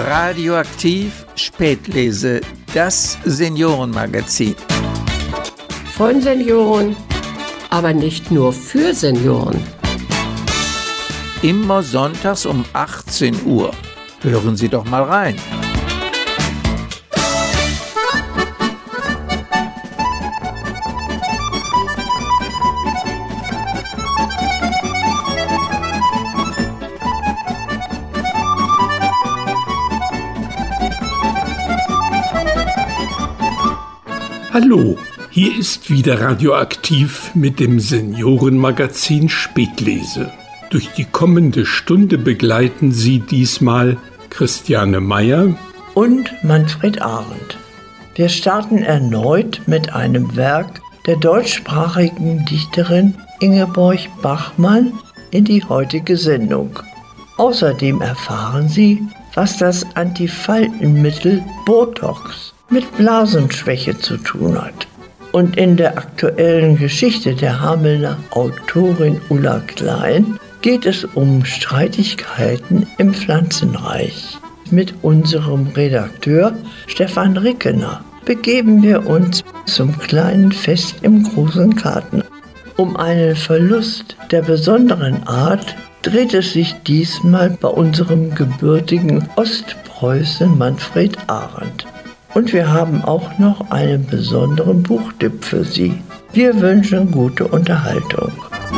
Radioaktiv Spätlese, das Seniorenmagazin. Von Senioren, aber nicht nur für Senioren. Immer sonntags um 18 Uhr. Hören Sie doch mal rein. Hallo, hier ist wieder Radioaktiv mit dem Seniorenmagazin Spätlese. Durch die kommende Stunde begleiten Sie diesmal Christiane Meyer und Manfred Arendt. Wir starten erneut mit einem Werk der deutschsprachigen Dichterin Ingeborg Bachmann in die heutige Sendung. Außerdem erfahren Sie, was das Antifaltenmittel Botox mit Blasenschwäche zu tun hat. Und in der aktuellen Geschichte der Hamelner Autorin Ulla Klein geht es um Streitigkeiten im Pflanzenreich. Mit unserem Redakteur Stefan Rickener begeben wir uns zum kleinen Fest im großen Garten. Um einen Verlust der besonderen Art dreht es sich diesmal bei unserem gebürtigen Ostpreußen Manfred Arendt. Und wir haben auch noch einen besonderen Buchtipp für Sie. Wir wünschen gute Unterhaltung.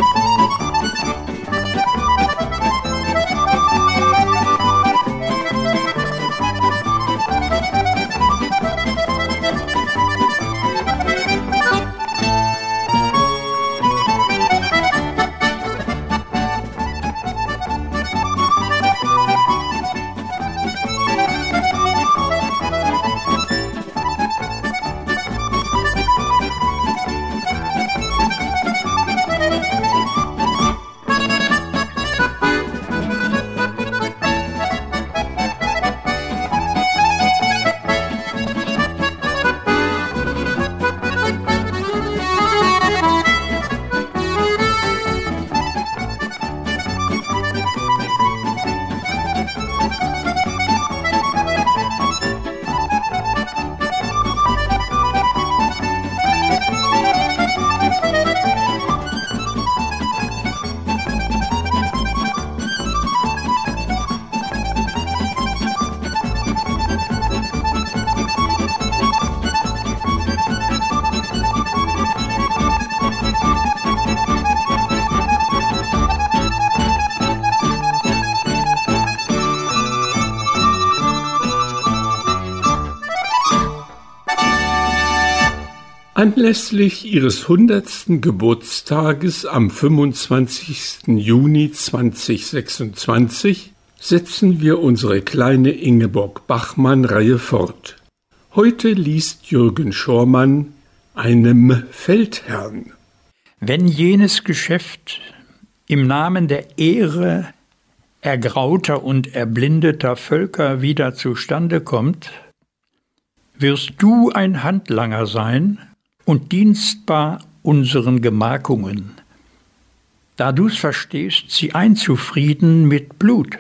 Anlässlich ihres 100. Geburtstages am 25. Juni 2026 setzen wir unsere kleine Ingeborg Bachmann-Reihe fort. Heute liest Jürgen Schormann einem Feldherrn. Wenn jenes Geschäft im Namen der Ehre ergrauter und erblindeter Völker wieder zustande kommt, wirst du ein Handlanger sein und dienstbar unseren Gemarkungen, da du's verstehst, sie einzufrieden mit Blut.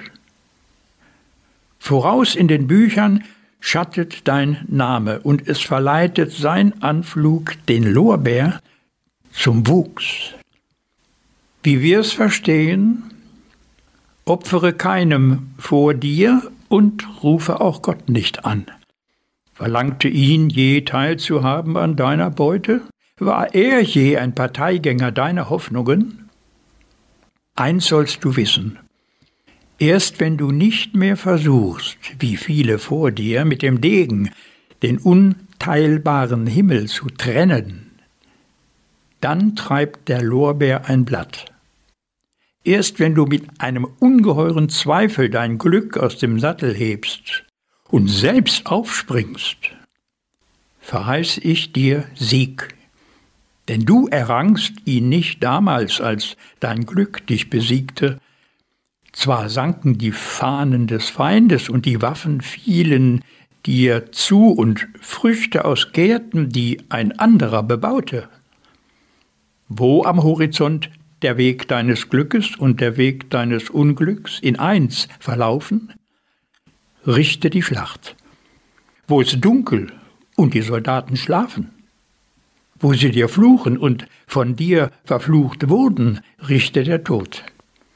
Voraus in den Büchern schattet dein Name, und es verleitet sein Anflug den Lorbeer zum Wuchs. Wie wir's verstehen, opfere keinem vor dir und rufe auch Gott nicht an. Verlangte ihn je teilzuhaben an deiner Beute? War er je ein Parteigänger deiner Hoffnungen? Eins sollst du wissen: Erst wenn du nicht mehr versuchst, wie viele vor dir, mit dem Degen den unteilbaren Himmel zu trennen, dann treibt der Lorbeer ein Blatt. Erst wenn du mit einem ungeheuren Zweifel dein Glück aus dem Sattel hebst und selbst aufspringst, verheiß ich dir Sieg. Denn du errangst ihn nicht damals, als dein Glück dich besiegte. Zwar sanken die Fahnen des Feindes und die Waffen fielen dir zu und Früchte aus Gärten, die ein anderer bebaute. Wo am Horizont der Weg deines Glückes und der Weg deines Unglücks in eins verlaufen? richte die Schlacht. Wo es dunkel und die Soldaten schlafen, wo sie dir fluchen und von dir verflucht wurden, richte der Tod.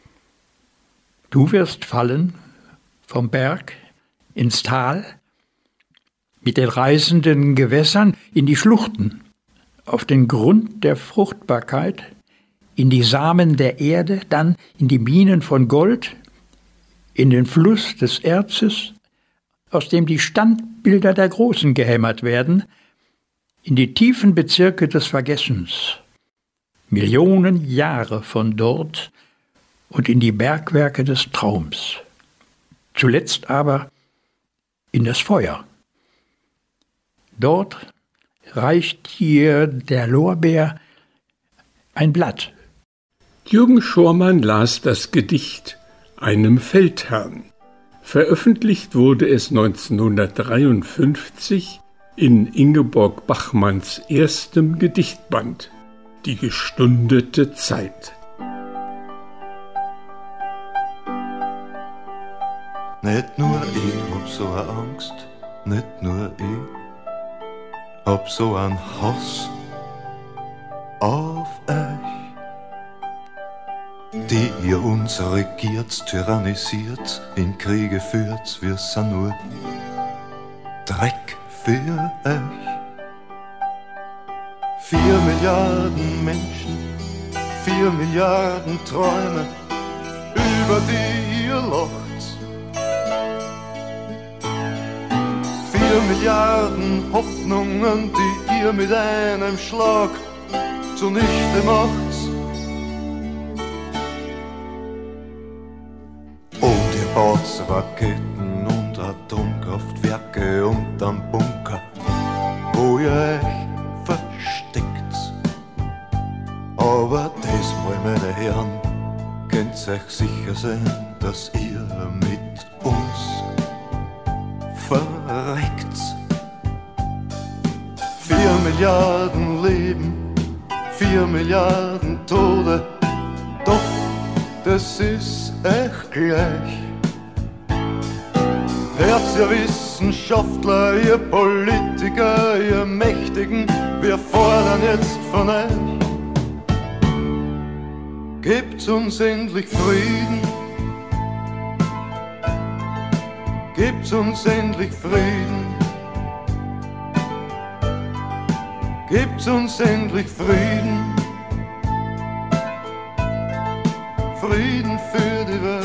Du wirst fallen vom Berg ins Tal, mit den reißenden Gewässern in die Schluchten, auf den Grund der Fruchtbarkeit, in die Samen der Erde, dann in die Minen von Gold, in den Fluss des Erzes, aus dem die Standbilder der Großen gehämmert werden, in die tiefen Bezirke des Vergessens, Millionen Jahre von dort und in die Bergwerke des Traums, zuletzt aber in das Feuer. Dort reicht dir der Lorbeer ein Blatt. Jürgen Schormann las das Gedicht »Einem Feldherrn«. Veröffentlicht wurde es 1953 in Ingeborg Bachmanns erstem Gedichtband »Die gestundete Zeit«. Nicht nur ich hab so eine Angst, nicht nur ich hab so einen Hass auf euch, die ihr uns regiert, tyrannisiert, in Kriege führt, wir sind nur Dreck für euch. 4 Milliarden Menschen, 4 Milliarden Träume, über die ihr lacht. 4 Milliarden Hoffnungen, die ihr mit einem Schlag zunichte macht. Und ihr baut Raketen und Atomkraftwerke und am Bunker, wo ihr euch versteckt. Aber das mal, meine Herren, könnt euch sicher sein, dass ihr mit uns verreckt. 4 Milliarden Leben, 4 Milliarden Tode, doch das ist echt gleich. Hört ihr Wissenschaftler, ihr Politiker, ihr Mächtigen, wir fordern jetzt von euch: Gebt uns endlich Frieden, gebt uns endlich Frieden, gebt uns endlich Frieden, Frieden für die Welt.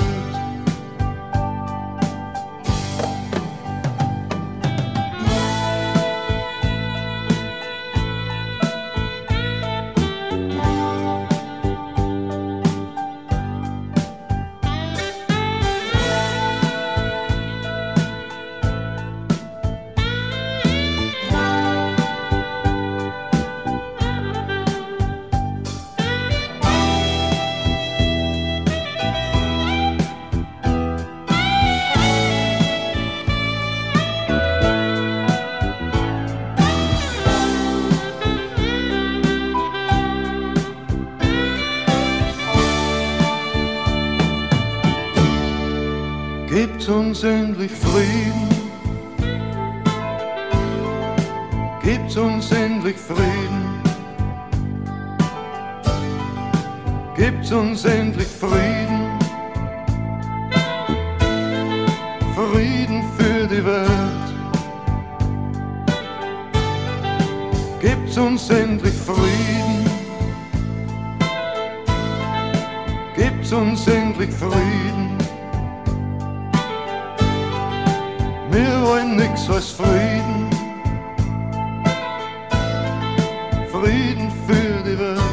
Gebt uns endlich Frieden, gebt uns endlich Frieden, gebt uns endlich Frieden, Frieden für die Welt. Gebt uns endlich Frieden, gebt uns endlich Frieden. Wir wollen nix als Frieden, Frieden für die Welt.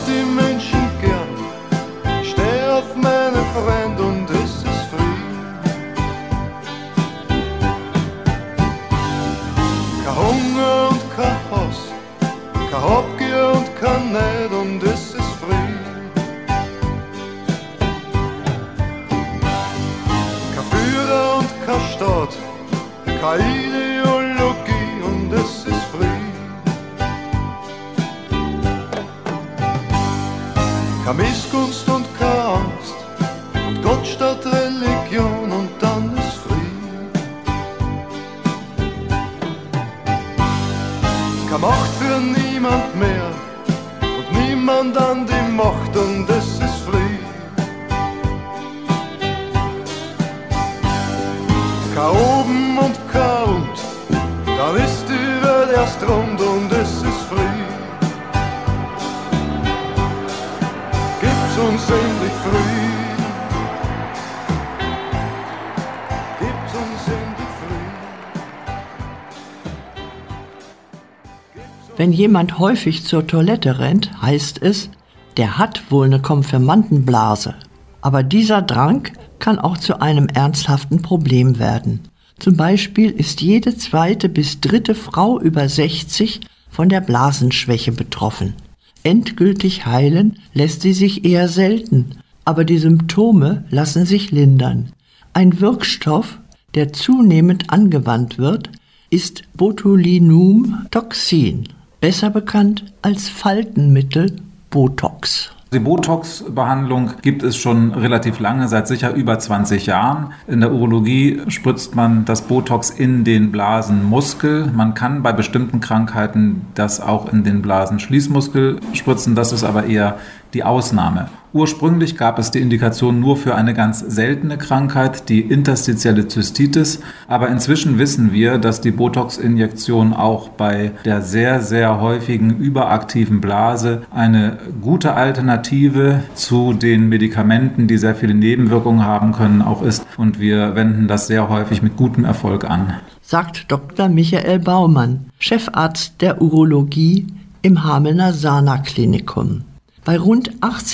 die Menschen gern, ich steh auf meine Freund und es ist Frieden. Kein Hunger und kein Hass, kein Habgier und kein Neid und es ist Frieden. Kein Führer und kein Staat, keine Ideologie und es ist Frieden. Keine Missgunst und keine Angst und Gott statt Religion und dann ist Frieden. Keine Macht für niemand mehr und niemand an die Macht und es ist Frieden. Kein oben und kein und, dann ist die Welt erst rund und es ist Frieden. Gibt's uns endlich Frieden. Gibt's uns endlich Frieden. Wenn jemand häufig zur Toilette rennt, heißt es, der hat wohl eine Konfirmandenblase. Aber dieser Drang kann auch zu einem ernsthaften Problem werden. Zum Beispiel ist jede zweite bis dritte Frau über 60 von der Blasenschwäche betroffen. Endgültig heilen lässt sie sich eher selten, aber die Symptome lassen sich lindern. Ein Wirkstoff, der zunehmend angewandt wird, ist Botulinumtoxin, besser bekannt als Faltenmittel Botox. Die Botox-Behandlung gibt es schon relativ lange, seit sicher über 20 Jahren. In der Urologie spritzt man das Botox in den Blasenmuskel. Man kann bei bestimmten Krankheiten das auch in den Blasenschließmuskel spritzen. Das ist aber eher die Ausnahme. Ursprünglich gab es die Indikation nur für eine ganz seltene Krankheit, die interstitielle Zystitis. Aber inzwischen wissen wir, dass die Botox-Injektion auch bei der sehr, sehr häufigen überaktiven Blase eine gute Alternative zu den Medikamenten, die sehr viele Nebenwirkungen haben können, auch ist. Und wir wenden das sehr häufig mit gutem Erfolg an. Sagt Dr. Michael Baumann, Chefarzt der Urologie im Hamelner Sana-Klinikum. Bei rund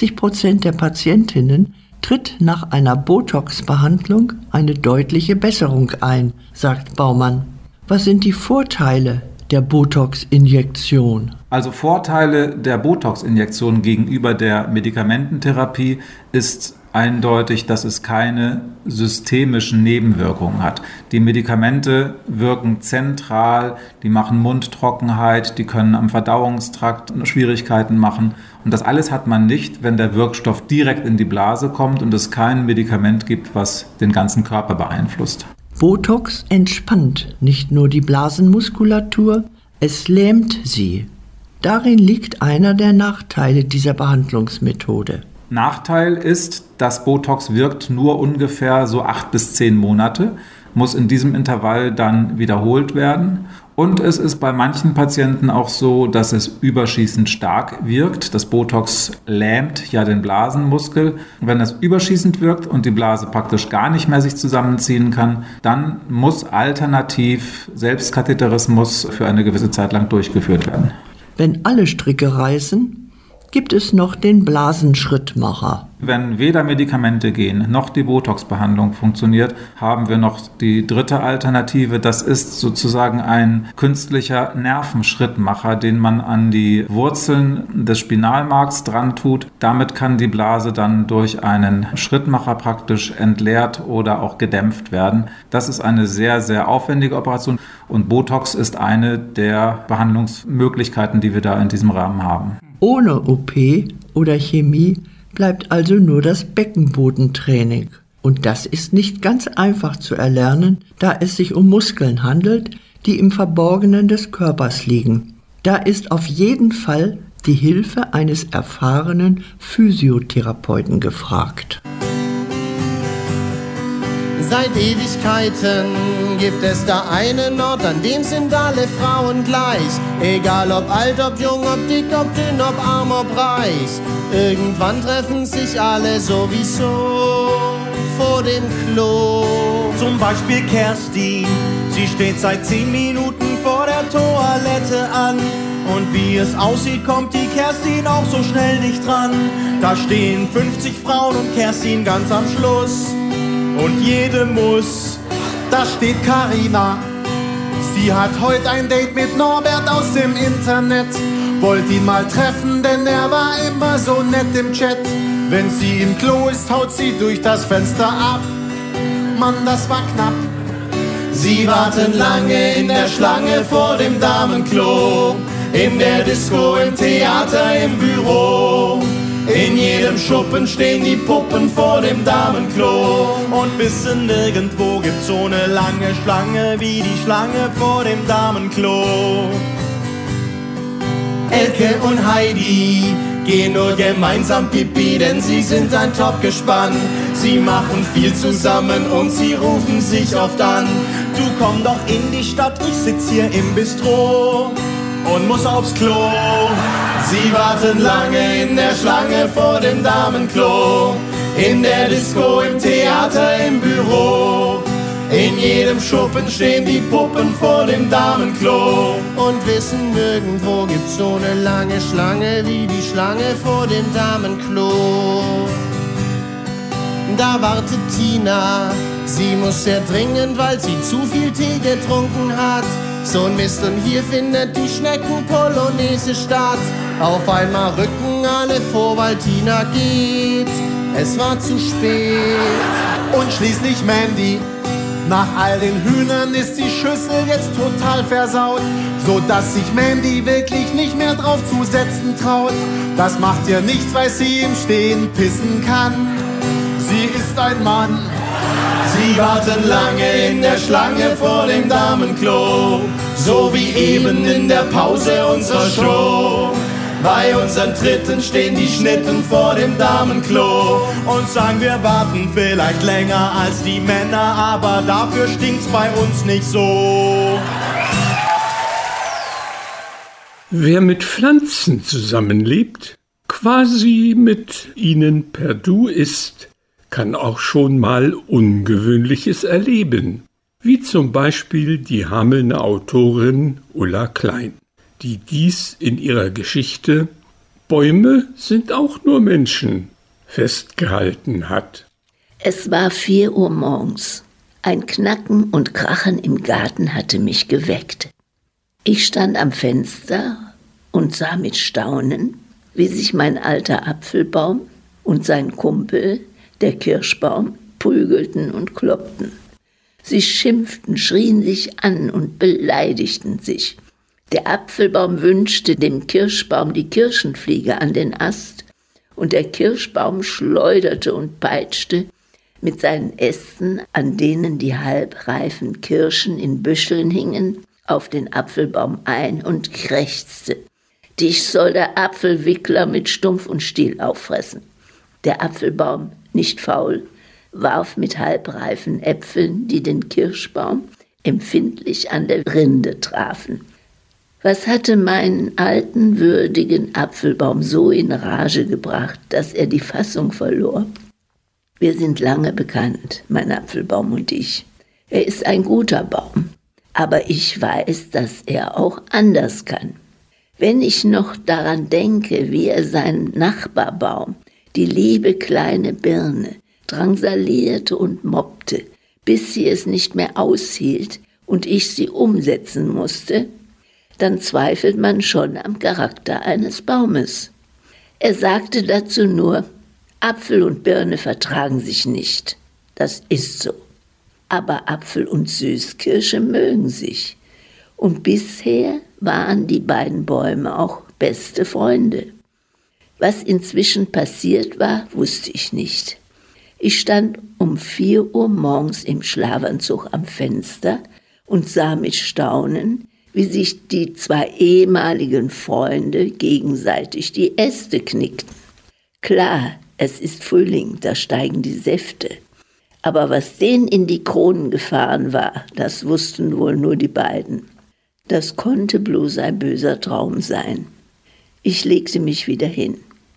80% der Patientinnen tritt nach einer Botox-Behandlung eine deutliche Besserung ein, sagt Baumann. Was sind die Vorteile der Botox-Injektion? Also Vorteile der Botox-Injektion gegenüber der Medikamententherapie ist eindeutig, dass es keine systemischen Nebenwirkungen hat. Die Medikamente wirken zentral, die machen Mundtrockenheit, die können am Verdauungstrakt Schwierigkeiten machen. Und das alles hat man nicht, wenn der Wirkstoff direkt in die Blase kommt und es kein Medikament gibt, was den ganzen Körper beeinflusst. Botox entspannt nicht nur die Blasenmuskulatur, es lähmt sie. Darin liegt einer der Nachteile dieser Behandlungsmethode. Nachteil ist, dass Botox wirkt nur ungefähr so 8 bis 10 Monate, muss in diesem Intervall dann wiederholt werden. Und es ist bei manchen Patienten auch so, dass es überschießend stark wirkt. Das Botox lähmt ja den Blasenmuskel. Wenn es überschießend wirkt und die Blase praktisch gar nicht mehr sich zusammenziehen kann, dann muss alternativ Selbstkatheterismus für eine gewisse Zeit lang durchgeführt werden. Wenn alle Stricke reißen, gibt es noch den Blasenschrittmacher. Wenn weder Medikamente gehen, noch die Botox-Behandlung funktioniert, haben wir noch die dritte Alternative. Das ist sozusagen ein künstlicher Nervenschrittmacher, den man an die Wurzeln des Spinalmarks dran tut. Damit kann die Blase dann durch einen Schrittmacher praktisch entleert oder auch gedämpft werden. Das ist eine sehr, sehr aufwendige Operation und Botox ist eine der Behandlungsmöglichkeiten, die wir da in diesem Rahmen haben. Ohne OP oder Chemie bleibt also nur das Beckenbodentraining. Und das ist nicht ganz einfach zu erlernen, da es sich um Muskeln handelt, die im Verborgenen des Körpers liegen. Da ist auf jeden Fall die Hilfe eines erfahrenen Physiotherapeuten gefragt. Seit Ewigkeiten gibt es da einen Ort, an dem sind alle Frauen gleich. Egal ob alt, ob jung, ob dick, ob dünn, ob arm, ob reich. Irgendwann treffen sich alle sowieso vor dem Klo. Zum Beispiel Kerstin, sie steht seit 10 Minuten vor der Toilette an Und wie es aussieht, kommt die Kerstin auch so schnell nicht dran. Da stehen 50 Frauen und Kerstin ganz am Schluss. Und jede muss, da steht Carina. Sie hat heute ein Date mit Norbert aus dem Internet. Wollt ihn mal treffen, denn er war immer so nett im Chat. Wenn sie im Klo ist, haut sie durch das Fenster ab. Mann, das war knapp. Sie warten lange in der Schlange vor dem Damenklo. In der Disco, im Theater, im Büro. In jedem Schuppen stehen die Puppen vor dem Damenklo. Und wissen, nirgendwo gibt's so eine lange Schlange wie die Schlange vor dem Damenklo. Elke und Heidi gehen nur gemeinsam Pipi, denn sie sind ein Top-Gespann. Sie machen viel zusammen und sie rufen sich oft an. Du komm doch in die Stadt, ich sitz hier im Bistro und muss aufs Klo. Sie warten lange in der Schlange vor dem Damenklo. In der Disco, im Theater, im Büro. In jedem Schuppen stehen die Puppen vor dem Damenklo. Und wissen, nirgendwo gibt's so eine lange Schlange wie die Schlange vor dem Damenklo. Da wartet Tina, sie muss sehr dringend, weil sie zu viel Tee getrunken hat. So ein Mist, und hier findet die Schneckenpolonaise statt. Auf einmal rücken alle vor, weil Tina geht. Es war zu spät. Und schließlich Mandy. Nach all den Hühnern ist die Schüssel jetzt total versaut, so dass sich Mandy wirklich nicht mehr drauf zu setzen traut. Das macht ihr nichts, weil sie im Stehen pissen kann. Sie ist ein Mann. Sie warten lange in der Schlange vor dem Damenklo, so wie eben in der Pause unserer Show. Bei unseren Tritten stehen die Schnitten vor dem Damenklo und sagen, wir warten vielleicht länger als die Männer, aber dafür stinkt's bei uns nicht so. Wer mit Pflanzen zusammenlebt, quasi mit ihnen per Du ist, kann auch schon mal Ungewöhnliches erleben, wie zum Beispiel die Hamelner Autorin Ulla Klein, die dies in ihrer Geschichte »Bäume sind auch nur Menschen« festgehalten hat. Es war 4 Uhr morgens. Ein Knacken und Krachen im Garten hatte mich geweckt. Ich stand am Fenster und sah mit Staunen, wie sich mein alter Apfelbaum und sein Kumpel, der Kirschbaum, prügelten und kloppten. Sie schimpften, schrien sich an und beleidigten sich. Der Apfelbaum wünschte dem Kirschbaum die Kirschenfliege an den Ast, und der Kirschbaum schleuderte und peitschte mit seinen Ästen, an denen die halbreifen Kirschen in Büscheln hingen, auf den Apfelbaum ein und krächzte: »Dich soll der Apfelwickler mit Stumpf und Stiel auffressen.« Der Apfelbaum, nicht faul, warf mit halbreifen Äpfeln, die den Kirschbaum empfindlich an der Rinde trafen. Was hatte meinen alten, würdigen Apfelbaum so in Rage gebracht, dass er die Fassung verlor? Wir sind lange bekannt, mein Apfelbaum und ich. Er ist ein guter Baum, aber ich weiß, dass er auch anders kann. Wenn ich noch daran denke, wie er seinen Nachbarbaum, die liebe kleine Birne, drangsalierte und mobbte, bis sie es nicht mehr aushielt und ich sie umsetzen musste, dann zweifelt man schon am Charakter eines Baumes. Er sagte dazu nur: Apfel und Birne vertragen sich nicht. Das ist so. Aber Apfel und Süßkirsche mögen sich. Und bisher waren die beiden Bäume auch beste Freunde. Was inzwischen passiert war, wusste ich nicht. Ich stand um 4 Uhr morgens im Schlafanzug am Fenster und sah mit Staunen, wie sich die 2 ehemaligen Freunde gegenseitig die Äste knickten. Klar, es ist Frühling, da steigen die Säfte. Aber was denen in die Kronen gefahren war, das wussten wohl nur die beiden. Das konnte bloß ein böser Traum sein. Ich legte mich wieder hin.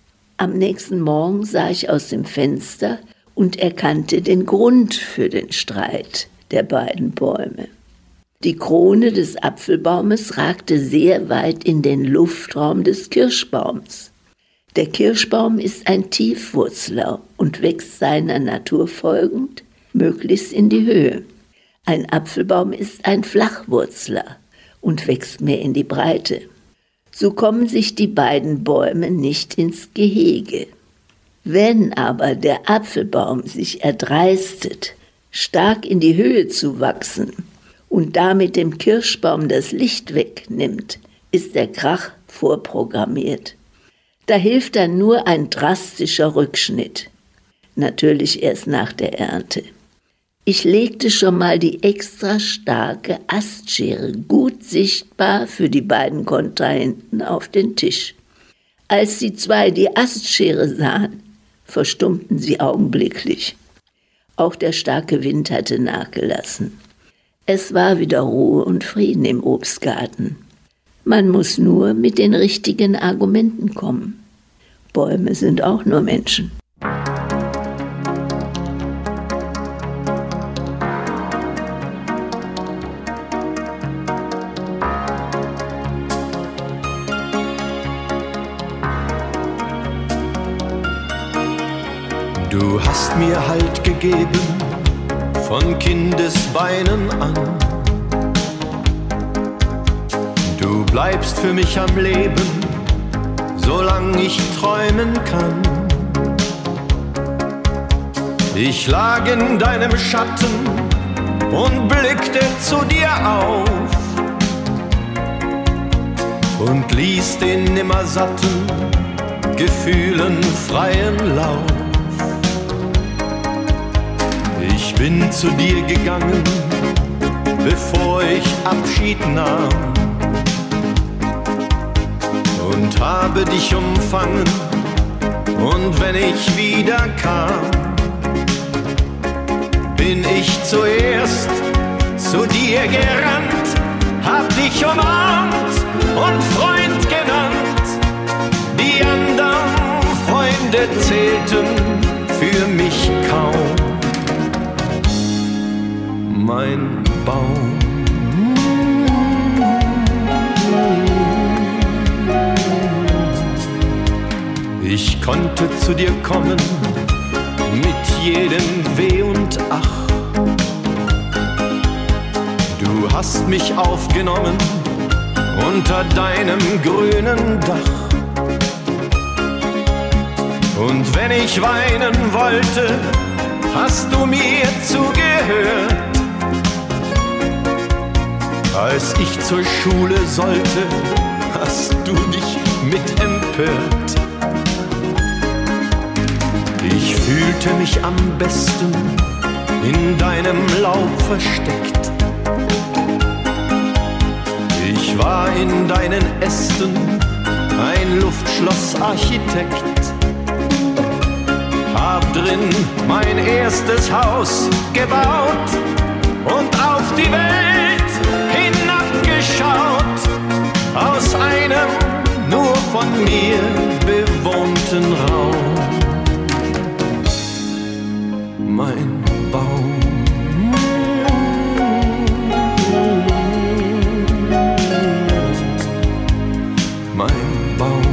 Am nächsten Morgen sah ich aus dem Fenster und erkannte den Grund für den Streit der beiden Bäume. Die Krone des Apfelbaumes ragte sehr weit in den Luftraum des Kirschbaums. Der Kirschbaum ist ein Tiefwurzler und wächst seiner Natur folgend möglichst in die Höhe. Ein Apfelbaum ist ein Flachwurzler und wächst mehr in die Breite. So kommen sich die beiden Bäume nicht ins Gehege. Wenn aber der Apfelbaum sich erdreistet, stark in die Höhe zu wachsen und damit dem Kirschbaum das Licht wegnimmt, ist der Krach vorprogrammiert. Da hilft dann nur ein drastischer Rückschnitt. Natürlich erst nach der Ernte. Ich legte schon mal die extra starke Astschere gut sichtbar für die beiden Kontrahenten auf den Tisch. Als die zwei die Astschere sahen, verstummten sie augenblicklich. Auch der starke Wind hatte nachgelassen. Es war wieder Ruhe und Frieden im Obstgarten. Man muss nur mit den richtigen Argumenten kommen. Bäume sind auch nur Menschen. Du hast mir Halt gegeben von Kindesbeinen an. Du bleibst für mich am Leben, solang ich träumen kann. Ich lag in deinem Schatten und blickte zu dir auf und ließ den nimmersatten Gefühlen freien Lauf. Ich bin zu dir gegangen, bevor ich Abschied nahm, und habe dich umfangen, und wenn ich wieder kam, bin ich zuerst zu dir gerannt, hab dich umarmt und Freund genannt. Die anderen Freunde zählten für mich kaum. Mein Baum. Ich konnte zu dir kommen mit jedem Weh und Ach. Du hast mich aufgenommen unter deinem grünen Dach. Und wenn ich weinen wollte, hast du mir zugehört. Als ich zur Schule sollte, hast du dich mit empört. Ich fühlte mich am besten in deinem Laub versteckt. Ich war in deinen Ästen ein Luftschlossarchitekt. Hab drin mein erstes Haus gebaut und auf die Welt hinabgeschaut, aus einem nur von mir bewohnten Raum. Mein Baum. Mein Baum.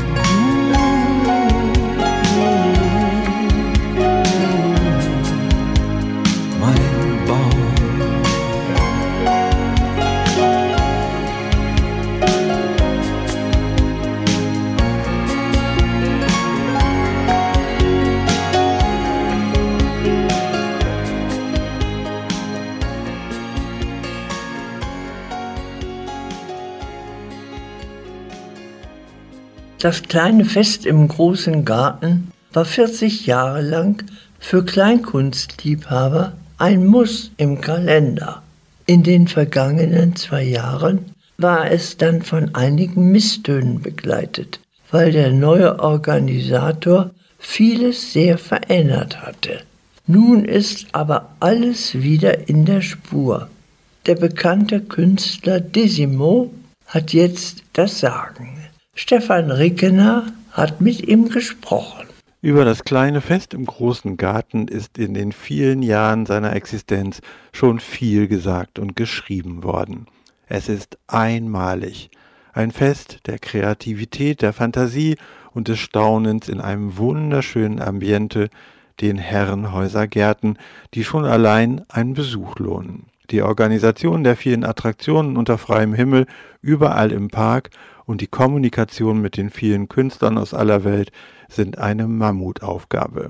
Das kleine Fest im großen Garten war 40 Jahre lang für Kleinkunstliebhaber ein Muss im Kalender. In den vergangenen 2 Jahren war es dann von einigen Misstönen begleitet, weil der neue Organisator vieles sehr verändert hatte. Nun ist aber alles wieder in der Spur. Der bekannte Künstler Desimo hat jetzt das Sagen. Stefan Rickener hat mit ihm gesprochen. Über das kleine Fest im großen Garten ist in den vielen Jahren seiner Existenz schon viel gesagt und geschrieben worden. Es ist einmalig. Ein Fest der Kreativität, der Fantasie und des Staunens in einem wunderschönen Ambiente, den Herrenhäuser Gärten, die schon allein einen Besuch lohnen. Die Organisation der vielen Attraktionen unter freiem Himmel überall im Park und die Kommunikation mit den vielen Künstlern aus aller Welt sind eine Mammutaufgabe.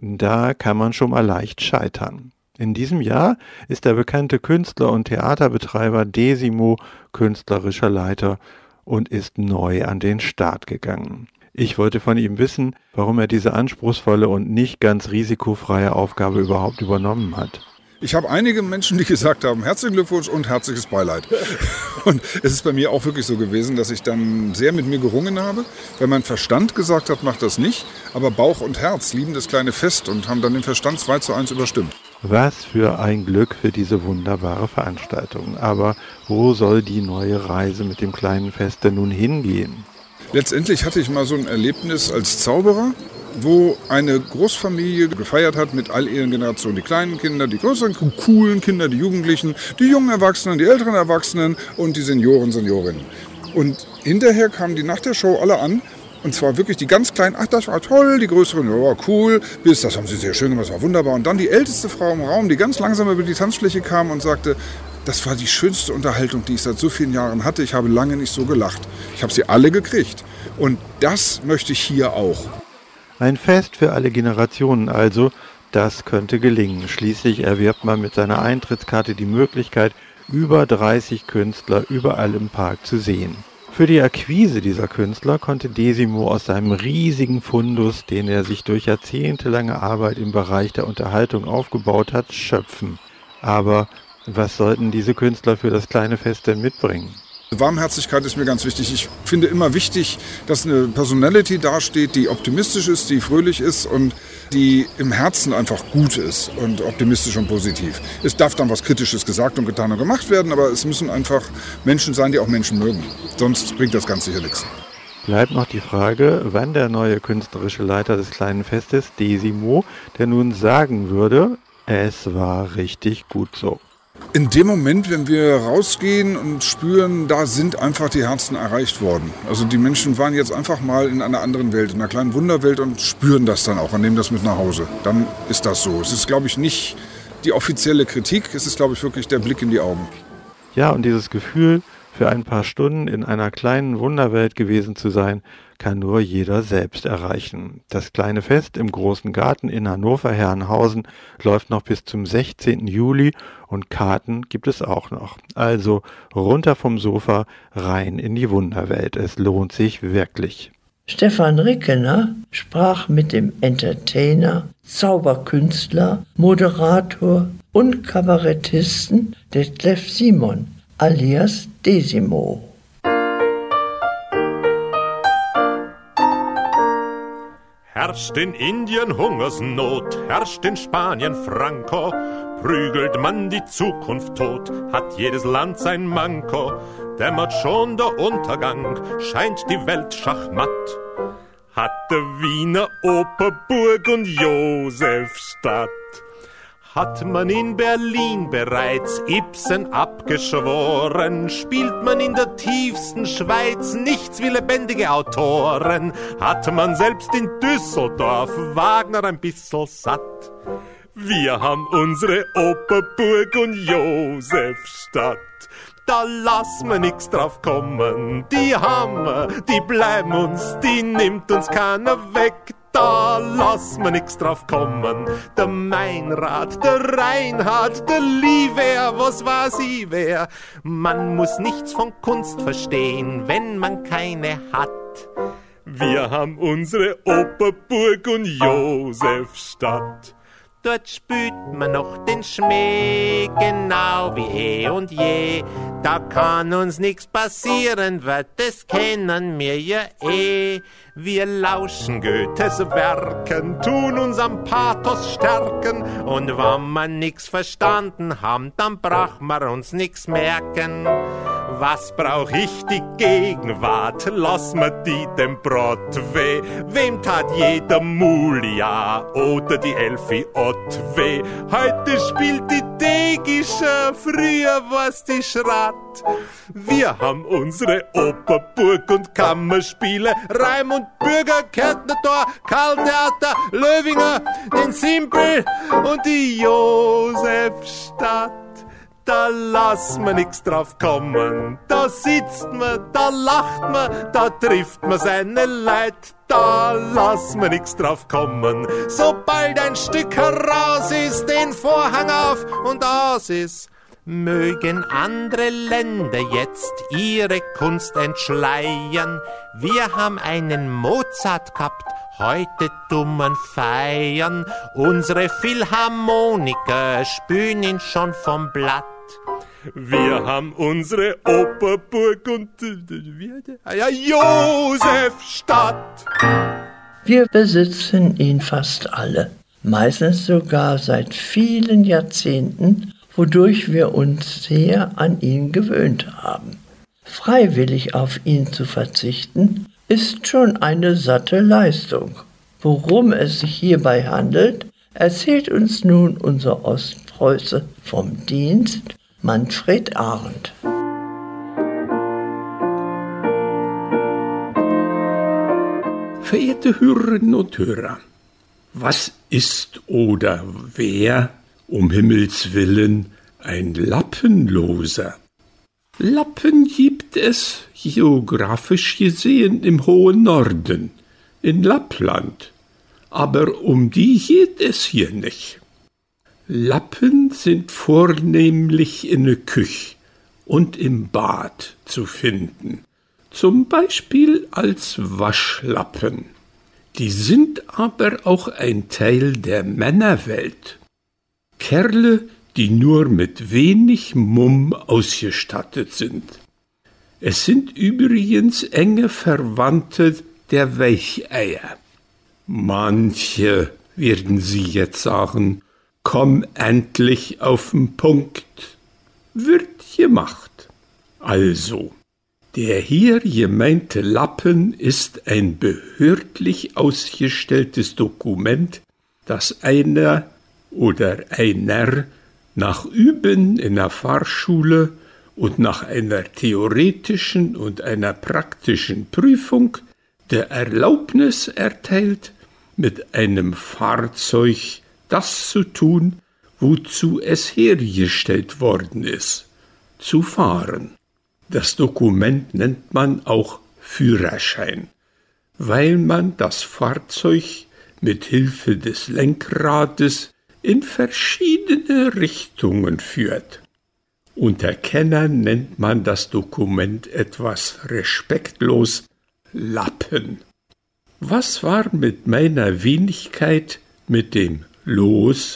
Da kann man schon mal leicht scheitern. In diesem Jahr ist der bekannte Künstler und Theaterbetreiber Desimo künstlerischer Leiter und ist neu an den Start gegangen. Ich wollte von ihm wissen, warum er diese anspruchsvolle und nicht ganz risikofreie Aufgabe überhaupt übernommen hat. Ich habe einige Menschen, die gesagt haben, herzlichen Glückwunsch und herzliches Beileid. Und es ist bei mir auch wirklich so gewesen, dass ich dann sehr mit mir gerungen habe, weil mein Verstand gesagt hat, mach das nicht. Aber Bauch und Herz lieben das kleine Fest und haben dann den Verstand 2:1 überstimmt. Was für ein Glück für diese wunderbare Veranstaltung. Aber wo soll die neue Reise mit dem kleinen Fest denn nun hingehen? Letztendlich hatte ich mal so ein Erlebnis als Zauberer, wo eine Großfamilie gefeiert hat mit all ihren Generationen. Die kleinen Kinder, die größeren, coolen Kinder, die Jugendlichen, die jungen Erwachsenen, die älteren Erwachsenen und die Senioren, Seniorinnen. Und hinterher kamen die nach der Show alle an. Und zwar wirklich die ganz Kleinen, ach, das war toll, die Größeren, ja, cool, das haben sie sehr schön gemacht, das war wunderbar. Und dann die älteste Frau im Raum, die ganz langsam über die Tanzfläche kam und sagte, das war die schönste Unterhaltung, die ich seit so vielen Jahren hatte. Ich habe lange nicht so gelacht. Ich habe sie alle gekriegt. Und das möchte ich hier auch. Ein Fest für alle Generationen also, das könnte gelingen. Schließlich erwirbt man mit seiner Eintrittskarte die Möglichkeit, über 30 Künstler überall im Park zu sehen. Für die Akquise dieser Künstler konnte Desimo aus seinem riesigen Fundus, den er sich durch jahrzehntelange Arbeit im Bereich der Unterhaltung aufgebaut hat, schöpfen. Aber was sollten diese Künstler für das kleine Fest denn mitbringen? Warmherzigkeit ist mir ganz wichtig. Ich finde immer wichtig, dass eine Personality dasteht, die optimistisch ist, die fröhlich ist und die im Herzen einfach gut ist und optimistisch und positiv. Es darf dann was Kritisches gesagt und getan und gemacht werden, aber es müssen einfach Menschen sein, die auch Menschen mögen. Sonst bringt das Ganze hier nichts. Bleibt noch die Frage, wann der neue künstlerische Leiter des kleinen Festes, Desimo, der nun sagen würde, es war richtig gut so. In dem Moment, wenn wir rausgehen und spüren, da sind einfach die Herzen erreicht worden. Also die Menschen waren jetzt einfach mal in einer anderen Welt, in einer kleinen Wunderwelt und spüren das dann auch und nehmen das mit nach Hause. Dann ist das so. Es ist, glaube ich, nicht die offizielle Kritik, es ist, glaube ich, wirklich der Blick in die Augen. Ja, und dieses Gefühl, für ein paar Stunden in einer kleinen Wunderwelt gewesen zu sein, kann nur jeder selbst erreichen. Das kleine Fest im großen Garten in Hannover-Herrenhausen läuft noch bis zum 16. Juli und Karten gibt es auch noch. Also runter vom Sofa, rein in die Wunderwelt. Es lohnt sich wirklich. Stefan Rickener sprach mit dem Entertainer, Zauberkünstler, Moderator und Kabarettisten Detlef Simon alias Desimo. Herrscht in Indien Hungersnot, herrscht in Spanien Franco, prügelt man die Zukunft tot, hat jedes Land sein Manko, dämmert schon der Untergang, scheint die Welt schachmatt. Hatte Wiener Oper, Burg und Josefstadt. Hat man in Berlin bereits Ibsen abgeschworen, spielt man in der tiefsten Schweiz nichts wie lebendige Autoren, hat man selbst in Düsseldorf Wagner ein bisschen satt. Wir haben unsere Oper, Burg und Josefstadt. Da lass mir nix drauf kommen, die haben wir, die bleiben uns, die nimmt uns keiner weg. Da lass mir nix drauf kommen, der Meinrad, der Reinhard, der Liewer, was weiß ich wer. Man muss nichts von Kunst verstehen, wenn man keine hat. Wir haben unsere Oper, Burg und Josefstadt. Dort spürt man noch den Schmäh, genau wie eh und je. Da kann uns nix passieren, weil das kennen wir ja eh. Wir lauschen Goethes Werken, tun uns am Pathos stärken. Und wenn wir nix verstanden haben, dann braucht man uns nix merken. Was brauch ich die Gegenwart? Lass mir die dem Broadway. Wem tat jeder Mulia oder die Elfi Ott weh? Heute spielt die Degische, früher war's die Schratt. Wir haben unsere Operburg und Kammerspiele, Reim und Bürger, Kärntnertor, Karl-Theater, Löwinger, den Simpel und die Josefstadt. Da lass man nix drauf kommen, da sitzt man, da lacht man, da trifft man seine Leid, da lass man nix drauf kommen. Sobald ein Stück heraus ist, den Vorhang auf und aus ist. Mögen andere Länder jetzt ihre Kunst entschleiern. Wir haben einen Mozart gehabt, heute dummen feiern. Unsere Philharmoniker spülen ihn schon vom Blatt. Wir haben unsere Operburg und Josefstadt. Wir besitzen ihn fast alle, meistens sogar seit vielen Jahrzehnten, wodurch wir uns sehr an ihn gewöhnt haben. Freiwillig auf ihn zu verzichten, ist schon eine satte Leistung. Worum es sich hierbei handelt, erzählt uns nun unser Ostpreuße vom Dienst, Manfred Arndt. Verehrte Hörerinnen und Hörer, was ist oder wer um Himmels Willen ein Lappenloser? Lappen gibt es, geografisch gesehen, im hohen Norden, in Lappland, aber um die geht es hier nicht. Lappen sind vornehmlich in der Küche und im Bad zu finden, zum Beispiel als Waschlappen. Die sind aber auch ein Teil der Männerwelt. Kerle, die nur mit wenig Mumm ausgestattet sind. Es sind übrigens enge Verwandte der Weicheier. Manche werden Sie jetzt sagen, komm endlich auf den Punkt. Wird gemacht. Also, der hier gemeinte Lappen ist ein behördlich ausgestelltes Dokument, das einer nach Üben in der Fahrschule und nach einer theoretischen und einer praktischen Prüfung der Erlaubnis erteilt, mit einem Fahrzeug das zu tun, wozu es hergestellt worden ist, zu fahren. Das Dokument nennt man auch Führerschein, weil man das Fahrzeug mit Hilfe des Lenkrades in verschiedene Richtungen führt. Unter Kennern nennt man das Dokument etwas respektlos Lappen. Was war mit meiner Wenigkeit mit dem Los?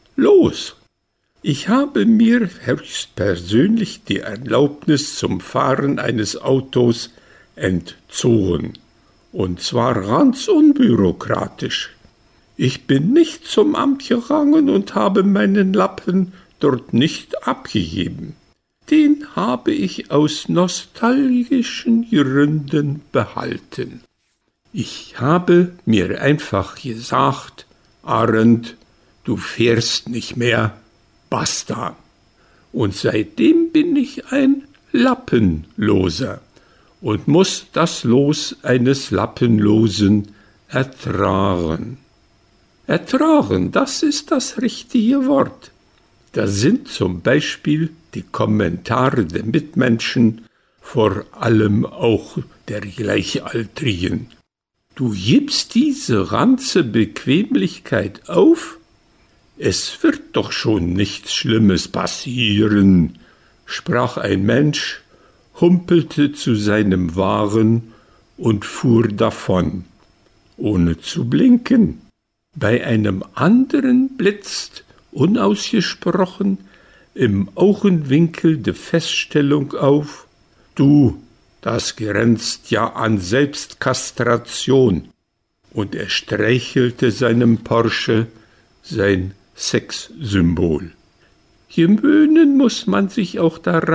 Ich habe mir höchstpersönlich die Erlaubnis zum Fahren eines Autos entzogen. Und zwar ganz unbürokratisch. Ich bin nicht zum Amt gegangen und habe meinen Lappen dort nicht abgegeben. Den habe ich aus nostalgischen Gründen behalten. Ich habe mir einfach gesagt, Arndt, du fährst nicht mehr, basta. Und seitdem bin ich ein Lappenloser und muss das Los eines Lappenlosen ertragen. Ertragen, das ist das richtige Wort. Da sind zum Beispiel die Kommentare der Mitmenschen, vor allem auch der Gleichaltrigen. Du gibst diese ganze Bequemlichkeit auf? Es wird doch schon nichts Schlimmes passieren, sprach ein Mensch, humpelte zu seinem Wagen und fuhr davon, ohne zu blinken. Bei einem anderen blitzt, unausgesprochen, im Augenwinkel die Feststellung auf, du, das grenzt ja an Selbstkastration. Und er streichelte seinem Porsche sein Sexsymbol. Gewöhnen muss man sich auch daran,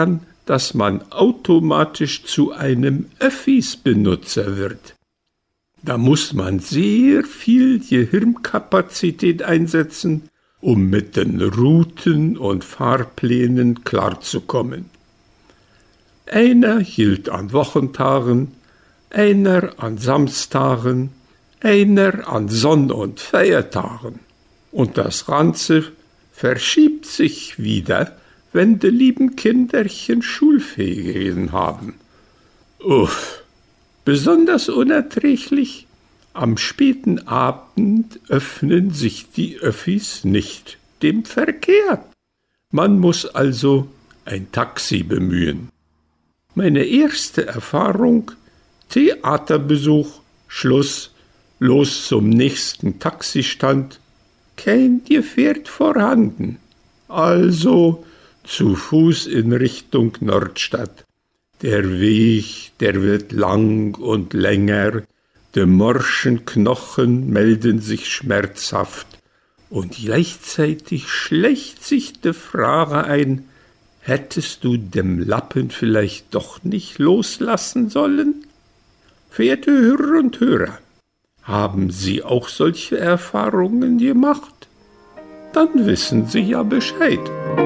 dass man automatisch zu einem Öffis-Benutzer wird. Da muss man sehr viel Gehirnkapazität einsetzen, um mit den Routen und Fahrplänen klarzukommen. Einer hielt an Wochentagen, einer an Samstagen, einer an Sonn- und Feiertagen. Und das Ganze verschiebt sich wieder, wenn die lieben Kinderchen Schulferien haben. Uff, besonders unerträglich, am späten Abend öffnen sich die Öffis nicht dem Verkehr. Man muss also ein Taxi bemühen. Meine erste Erfahrung: Theaterbesuch, Schluss, los zum nächsten Taxistand, kein Gefährt vorhanden. Also zu Fuß in Richtung Nordstadt. Der Weg, der wird lang und länger, die morschen Knochen melden sich schmerzhaft und gleichzeitig schleicht sich die Frage ein, hättest du dem Lappen vielleicht doch nicht loslassen sollen? Verehrte Hörer und Hörer, haben Sie auch solche Erfahrungen gemacht? Dann wissen Sie ja Bescheid.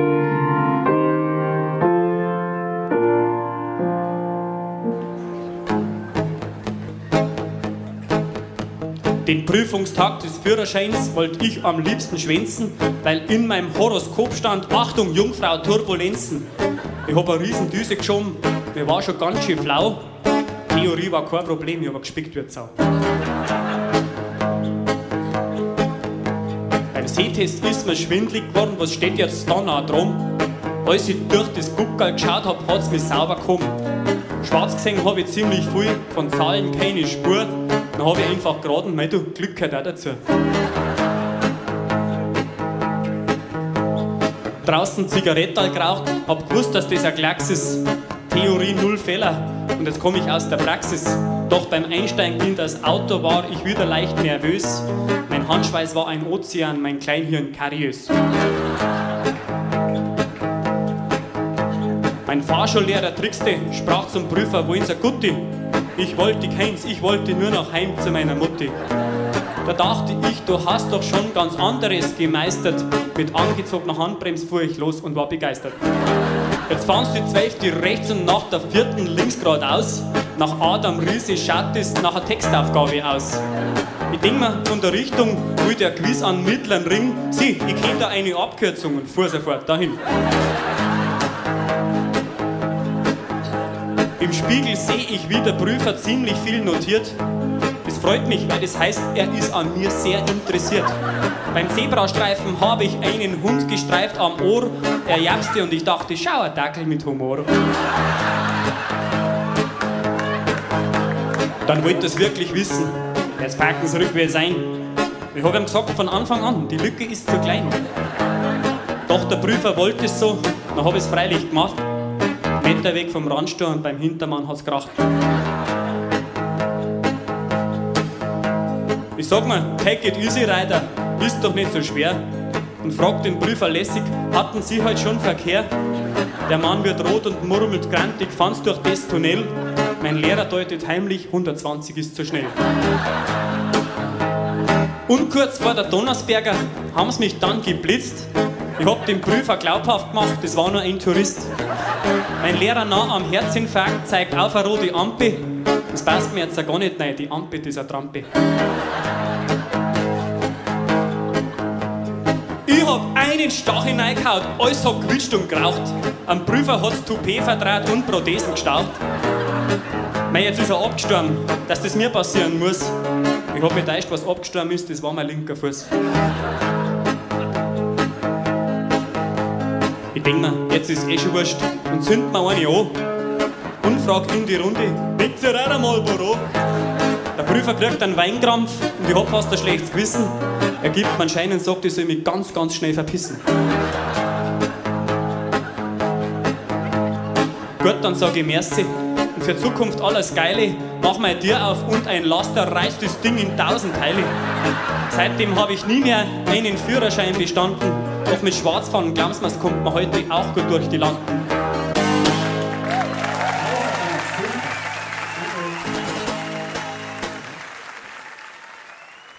Den Prüfungstag des Führerscheins wollte ich am liebsten schwänzen, weil in meinem Horoskop stand: Achtung, Jungfrau, Turbulenzen. Ich hab eine riesen Düse geschoben, mir war schon ganz schön flau. Theorie war kein Problem, ich hab gespickt wie Sau. Beim Sehtest ist mir schwindlig geworden, was steht jetzt da noch drum? Als ich durch das Guckerl geschaut hab, hat's mich sauber gekommen. Schwarz gesehen hab ich ziemlich viel, von Zahlen keine Spur. Dann hab ich einfach geraten, mei du, Glück gehört auch dazu. Draußen Zigarettal geraucht, hab gewusst, dass das ein Klacks ist. Theorie 0 Fehler, und jetzt komm ich aus der Praxis. Doch beim Einsteigen in das Auto war ich wieder leicht nervös. Mein Handschweiß war ein Ozean, mein Kleinhirn kariös. Mein Fahrschullehrer trickste, sprach zum Prüfer: Wollen Sie Gutti? Ich wollte keins, ich wollte nur noch heim zu meiner Mutti. Da dachte ich, du hast doch schon ganz anderes gemeistert. Mit angezogener Handbremse fuhr ich los und war begeistert. Jetzt fahren die 12. rechts und nach der 4. links geradeaus. Nach Adam Riese schaut es nach einer Textaufgabe aus. Ich denk mir, von der Richtung will der Quiz an mittleren Ring. Sieh, ich kenn da eine Abkürzung und fuhr sofort dahin. Im Spiegel sehe ich, wie der Prüfer ziemlich viel notiert. Das freut mich, weil das heißt, er ist an mir sehr interessiert. Beim Zebrastreifen habe ich einen Hund gestreift am Ohr. Er japste und ich dachte, schau, ein Dackel mit Humor. Dann wollte er es wirklich wissen. Jetzt packen Sie rückwärts ein. Ich habe ihm gesagt von Anfang an, die Lücke ist zu klein. Doch der Prüfer wollte es so, dann habe ich es freilich gemacht. Meter weg vom Randstuhl und beim Hintermann hat's kracht. Ich sag mir, take it easy, Reiter, ist doch nicht so schwer. Und fragt den Prüfer lässig, hatten Sie heute schon Verkehr? Der Mann wird rot und murmelt grantig, fand's durch das Tunnel. Mein Lehrer deutet heimlich, 120 ist zu schnell. Und kurz vor der Donnersberger haben's mich dann geblitzt. Ich hab den Prüfer glaubhaft gemacht, das war nur ein Tourist. Mein Lehrer nah am Herzinfarkt zeigt auf eine rote Ampel. Das passt mir jetzt ja gar nicht rein, die Ampel, das ist eine Trampe. Ich hab einen Stach hineingehaut, alles hat gequitscht und geraucht. Am Prüfer hat's Toupet verdraht und Prothesen gestaucht. Mei, jetzt ist er abgestorben, dass das mir passieren muss. Ich hab mich täuscht, was abgestorben ist, das war mein linker Fuß. Ich denk mir, jetzt ist schon wurscht und zünd mir eine an und frag in die Runde, willst du auch einmal Büro? Der Prüfer kriegt einen Weinkrampf und ich hab fast ein schlechtes Gewissen. Er gibt mir einen Schein und sagt, ich soll mich ganz, ganz schnell verpissen. Gut, dann sag ich merci und für Zukunft alles Geile. Mach meine Tür auf und ein Laster reißt das Ding in 1000 Teile. Seitdem habe ich nie mehr einen Führerschein bestanden. Doch mit Schwarzfahren, glaubst du, kommt man heute auch gut durch die Landen.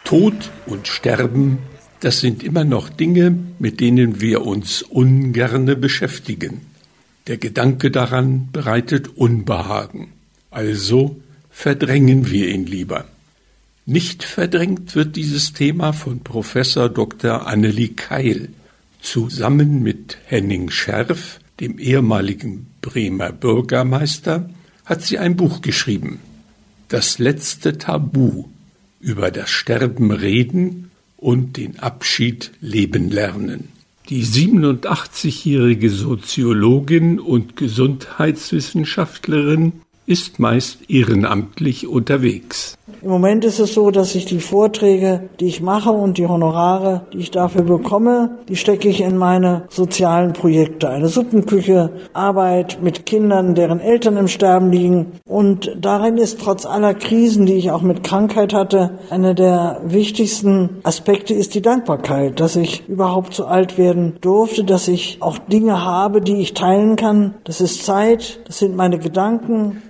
Tod und Sterben, das sind immer noch Dinge, mit denen wir uns ungerne beschäftigen. Der Gedanke daran bereitet Unbehagen. Also verdrängen wir ihn lieber. Nicht verdrängt wird dieses Thema von Professor Dr. Annelie Keil. Zusammen mit Henning Scherf, dem ehemaligen Bremer Bürgermeister, hat sie ein Buch geschrieben. Das letzte Tabu, über das Sterben reden und den Abschied leben lernen. Die 87-jährige Soziologin und Gesundheitswissenschaftlerin ist meist ehrenamtlich unterwegs. Im Moment ist es so, dass ich die Vorträge, die ich mache und die Honorare, die ich dafür bekomme, die stecke ich in meine sozialen Projekte. Eine Suppenküche, Arbeit mit Kindern, deren Eltern im Sterben liegen. Und darin ist trotz aller Krisen, die ich auch mit Krankheit hatte, einer der wichtigsten Aspekte ist die Dankbarkeit, dass ich überhaupt so alt werden durfte, dass ich auch Dinge habe, die ich teilen kann. Das ist Zeit, das sind meine Gedanken.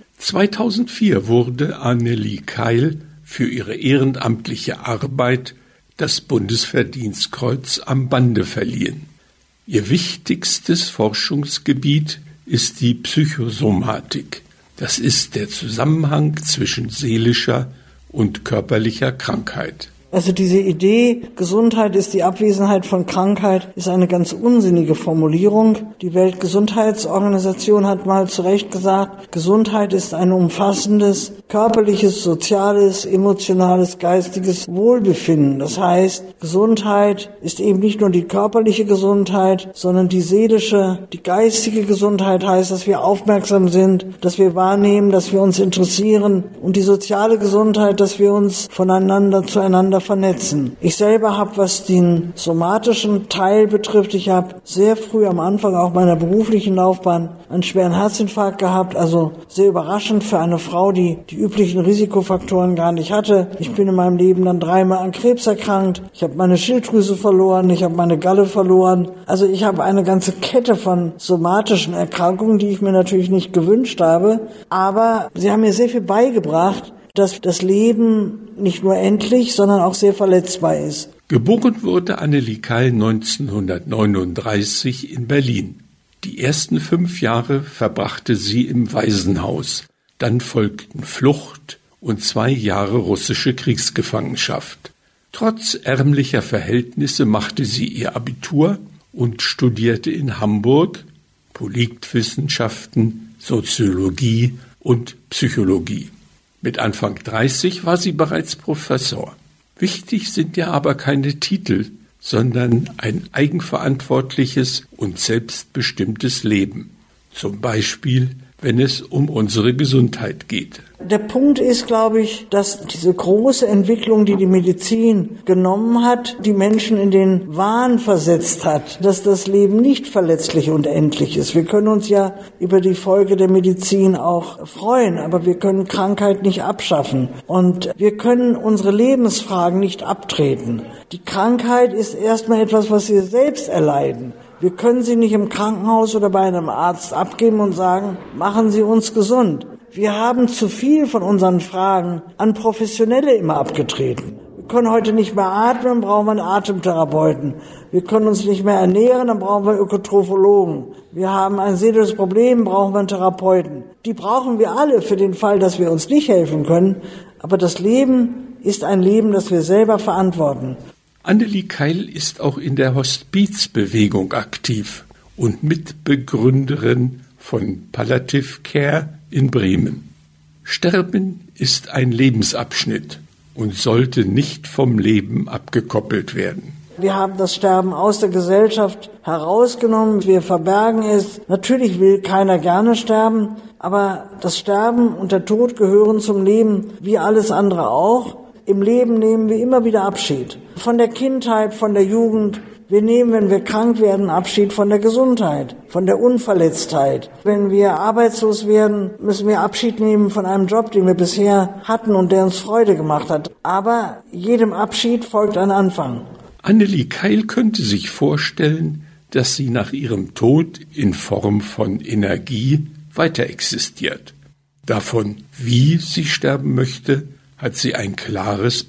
2004 wurde Annelie Keil für ihre ehrenamtliche Arbeit das Bundesverdienstkreuz am Bande verliehen. Ihr wichtigstes Forschungsgebiet ist die Psychosomatik. Das ist der Zusammenhang zwischen seelischer und körperlicher Krankheit. Also diese Idee, Gesundheit ist die Abwesenheit von Krankheit, ist eine ganz unsinnige Formulierung. Die Weltgesundheitsorganisation hat mal zu Recht gesagt, Gesundheit ist ein umfassendes, körperliches, soziales, emotionales, geistiges Wohlbefinden. Das heißt, Gesundheit ist eben nicht nur die körperliche Gesundheit, sondern die seelische, die geistige Gesundheit heißt, dass wir aufmerksam sind, dass wir wahrnehmen, dass wir uns interessieren und die soziale Gesundheit, dass wir uns voneinander zueinander vernetzen. Ich selber habe, was den somatischen Teil betrifft, ich habe sehr früh am Anfang auch meiner beruflichen Laufbahn einen schweren Herzinfarkt gehabt, also sehr überraschend für eine Frau, die die üblichen Risikofaktoren gar nicht hatte. Ich bin in meinem Leben dann 3-mal an Krebs erkrankt, ich habe meine Schilddrüse verloren, ich habe meine Galle verloren. Also ich habe eine ganze Kette von somatischen Erkrankungen, die ich mir natürlich nicht gewünscht habe, aber sie haben mir sehr viel beigebracht, dass das Leben nicht nur endlich, sondern auch sehr verletzbar ist. Geboren wurde Annelie Keil 1939 in Berlin. Die ersten 5 Jahre verbrachte sie im Waisenhaus. Dann folgten Flucht und 2 Jahre russische Kriegsgefangenschaft. Trotz ärmlicher Verhältnisse machte sie ihr Abitur und studierte in Hamburg Politwissenschaften, Soziologie und Psychologie. Mit Anfang 30 war sie bereits Professor. Wichtig sind ja aber keine Titel, sondern ein eigenverantwortliches und selbstbestimmtes Leben. Zum Beispiel, wenn es um unsere Gesundheit geht. Der Punkt ist, glaube ich, dass diese große Entwicklung, die die Medizin genommen hat, die Menschen in den Wahn versetzt hat, dass das Leben nicht verletzlich und endlich ist. Wir können uns ja über die Folge der Medizin auch freuen, aber wir können Krankheit nicht abschaffen und wir können unsere Lebensfragen nicht abtreten. Die Krankheit ist erstmal etwas, was wir selbst erleiden. Wir können sie nicht im Krankenhaus oder bei einem Arzt abgeben und sagen, machen Sie uns gesund. Wir haben zu viel von unseren Fragen an Professionelle immer abgetreten. Wir können heute nicht mehr atmen, brauchen wir einen Atemtherapeuten. Wir können uns nicht mehr ernähren, dann brauchen wir Ökotrophologen. Wir haben ein seelisches Problem, brauchen wir einen Therapeuten. Die brauchen wir alle für den Fall, dass wir uns nicht helfen können. Aber das Leben ist ein Leben, das wir selber verantworten. Annelie Keil ist auch in der Hospizbewegung aktiv und Mitbegründerin von Palliative Care in Bremen. Sterben ist ein Lebensabschnitt und sollte nicht vom Leben abgekoppelt werden. Wir haben das Sterben aus der Gesellschaft herausgenommen, wir verbergen es. Natürlich will keiner gerne sterben, aber das Sterben und der Tod gehören zum Leben wie alles andere auch. Im Leben nehmen wir immer wieder Abschied. Von der Kindheit, von der Jugend. Wir nehmen, wenn wir krank werden, Abschied von der Gesundheit, von der Unverletztheit. Wenn wir arbeitslos werden, müssen wir Abschied nehmen von einem Job, den wir bisher hatten und der uns Freude gemacht hat. Aber jedem Abschied folgt ein Anfang. Annelie Keil könnte sich vorstellen, dass sie nach ihrem Tod in Form von Energie weiter existiert. Davon, wie sie sterben möchte, hat sie ein klares Bild.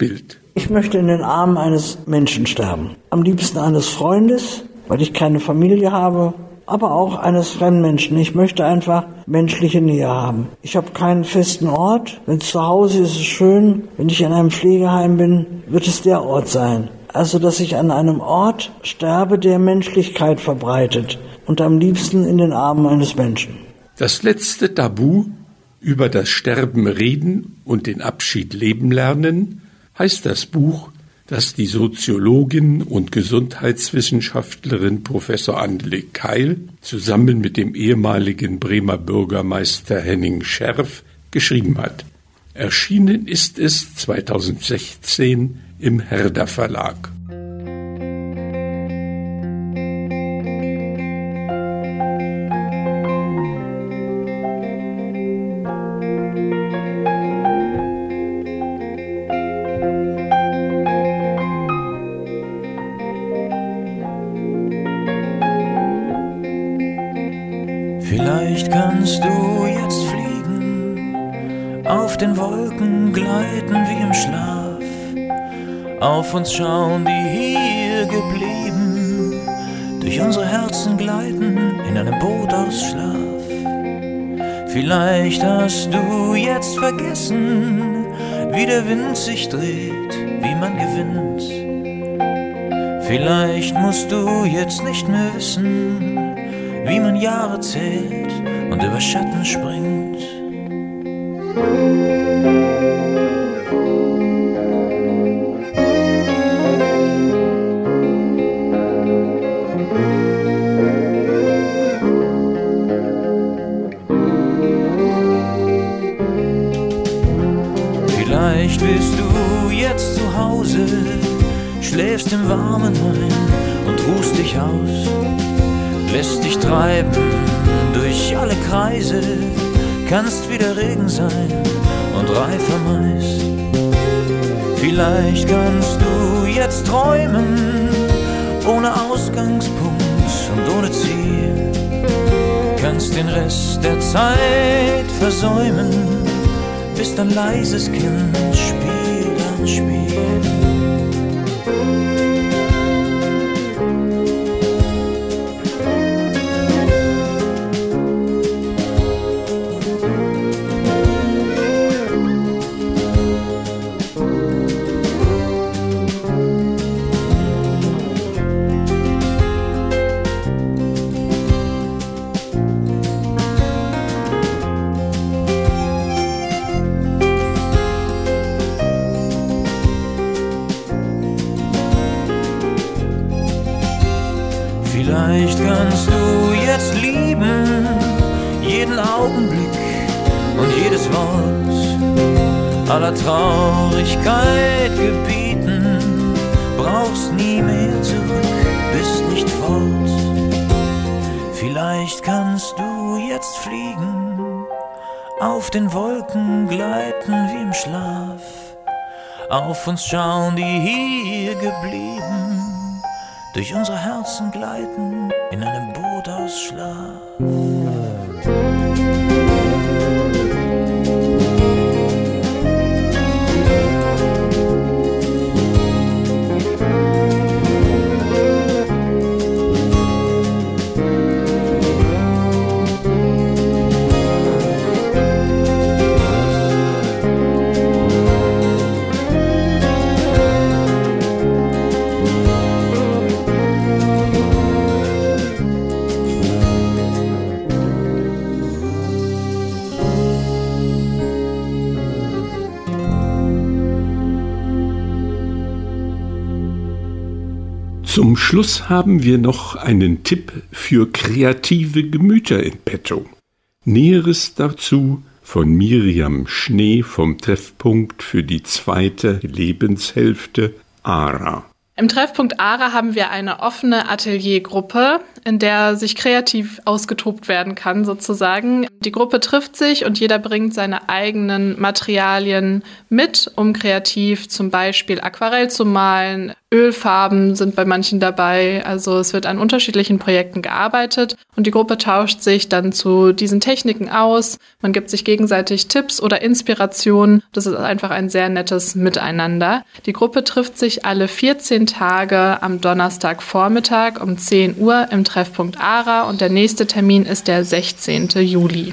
Ich möchte in den Armen eines Menschen sterben. Am liebsten eines Freundes, weil ich keine Familie habe, aber auch eines fremden Menschen. Ich möchte einfach menschliche Nähe haben. Ich habe keinen festen Ort. Wenn es zu Hause ist, ist es schön. Wenn ich in einem Pflegeheim bin, wird es der Ort sein. Also, dass ich an einem Ort sterbe, der Menschlichkeit verbreitet. Und am liebsten in den Armen eines Menschen. Das letzte Tabu, über das Sterben reden und den Abschied leben lernen, heißt das Buch, das die Soziologin und Gesundheitswissenschaftlerin Professor Anneli Keil zusammen mit dem ehemaligen Bremer Bürgermeister Henning Scherf geschrieben hat. Erschienen ist es 2016 im Herder Verlag. Vielleicht kannst du jetzt fliegen, auf den Wolken gleiten wie im Schlaf, auf uns schauen, die hier geblieben, durch unsere Herzen gleiten in einem Boot aus Schlaf. Vielleicht hast du jetzt vergessen, wie der Wind sich dreht, wie man gewinnt. Vielleicht musst du jetzt nicht mehr wissen, wie man Jahre zählt und über Schatten springt. Vielleicht bist du jetzt zu Hause, schläfst im Warmen ein und ruhst dich aus. Lässt dich treiben durch alle Kreise, kannst wieder Regen sein und reifer Mais. Vielleicht kannst du jetzt träumen, ohne Ausgangspunkt und ohne Ziel. Kannst den Rest der Zeit versäumen, bist ein leises Kind, Spiel an Spiel. Vielleicht kannst du jetzt lieben, jeden Augenblick und jedes Wort, aller Traurigkeit gebieten, brauchst nie mehr zurück, bist nicht fort. Vielleicht kannst du jetzt fliegen, auf den Wolken gleiten wie im Schlaf, auf uns schauen, die hier geblieben, durch unsere Herzen gleiten in einem Boot aus Schlaf. Zum Schluss haben wir noch einen Tipp für kreative Gemüter in petto. Näheres dazu von Miriam Schnee vom Treffpunkt für die zweite Lebenshälfte ARA. Im Treffpunkt ARA haben wir eine offene Ateliergruppe, in der sich kreativ ausgetobt werden kann sozusagen. Die Gruppe trifft sich und jeder bringt seine eigenen Materialien mit, um kreativ zum Beispiel Aquarell zu malen, Ölfarben sind bei manchen dabei. Also es wird an unterschiedlichen Projekten gearbeitet und die Gruppe tauscht sich dann zu diesen Techniken aus. Man gibt sich gegenseitig Tipps oder Inspirationen. Das ist einfach ein sehr nettes Miteinander. Die Gruppe trifft sich alle 14 Tage am Donnerstagvormittag um 10 Uhr im Treffpunkt ARA und der nächste Termin ist der 16. Juli.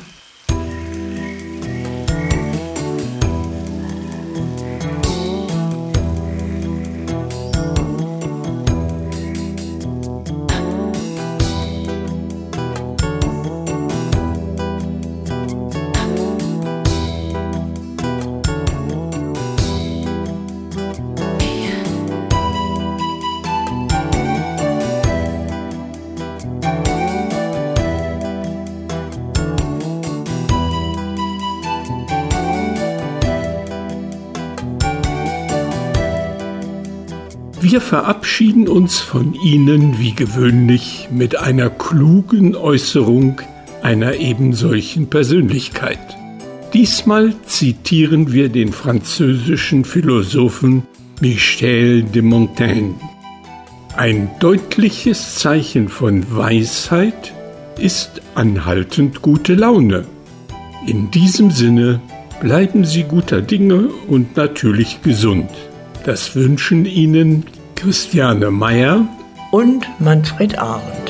Wir verabschieden uns von Ihnen wie gewöhnlich mit einer klugen Äußerung einer ebensolchen Persönlichkeit. Diesmal zitieren wir den französischen Philosophen Michel de Montaigne. Ein deutliches Zeichen von Weisheit ist anhaltend gute Laune. In diesem Sinne bleiben Sie guter Dinge und natürlich gesund. Das wünschen Ihnen Christiane Meyer und Manfred Arendt.